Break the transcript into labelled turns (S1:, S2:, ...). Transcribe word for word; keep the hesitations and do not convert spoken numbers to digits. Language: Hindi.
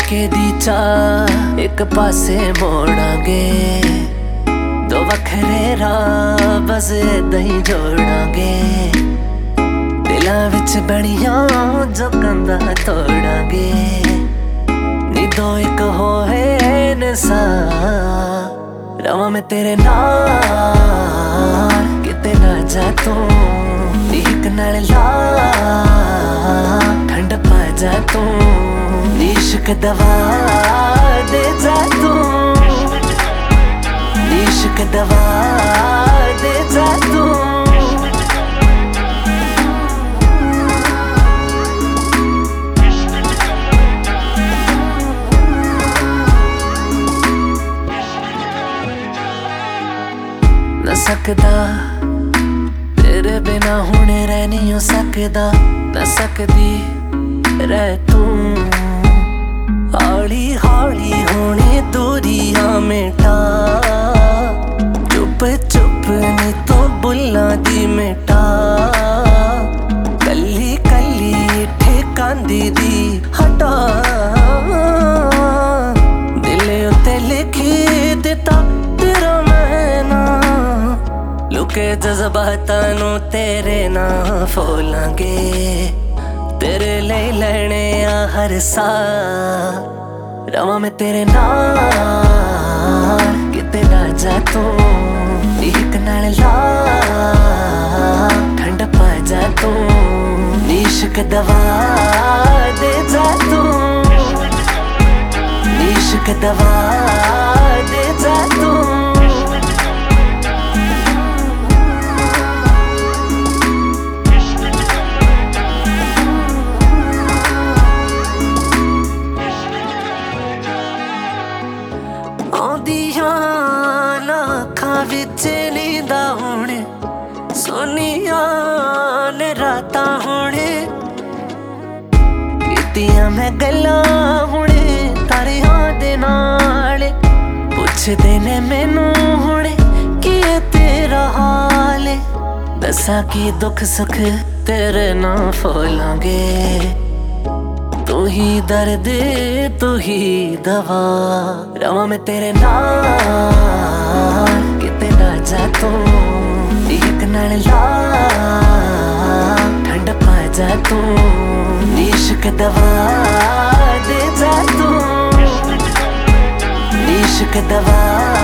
S1: झटके दी चाह एक पासे मोड़ांगे, दो वखरे राह बस इदां ही जोड़ांगे। दिलां विच बणियां जो कंधा तोड़ांगे, नी दो एक होए नसा रवां मैं तेरे नाल किते ना जा तू। इक नाल ला ठंड पा जा तू, इश्क दवा दे जा तू, इश्क दवा दे जा तू। न सकदा तेरे बिना हुणे रह नहीं हो सकदा, न सकदी रह तू। हौली हौली होने दूरियां मेटा, चुप चुप नी तो बुल्लां दी मेटा। कली कली ठिकांदी दी हटा, दिले उत्ते लिखी दिता तेरा मैना। लुके जज्बातां नू तेरे ना फोलांगे, तेरे लिए लैने आ हर सा रवां मैं तेरे नाल किते ना जा तू। इक नाल ला ठंड पा जा तू, इश्क दवा दे जा तू, इश्क दवा दे जा तू। अखां विच नींदा होणे सोनिया ने रातां होणे, कीतियां मैं गल्लां हुणे तारियां दे नाल। पुछदे ने मैनू हुणे की तेरा हाल, दस्सां की दुख सुख तेरे नाल फोलांगे। तू ही दर्द तू ही दवा रवां मैं तेरे नाल किते ना जा तू। इक नाल ला ठंड पा जा तू, इश्क दवा दे जा तू, इश्क दवा